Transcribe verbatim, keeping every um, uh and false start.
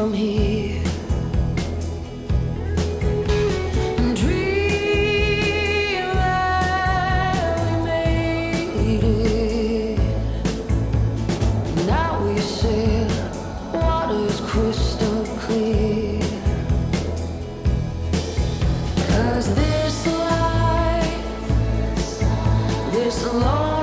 from here. And dream that we made it. Now we sail, water's crystal clear. 'Cause this life, this long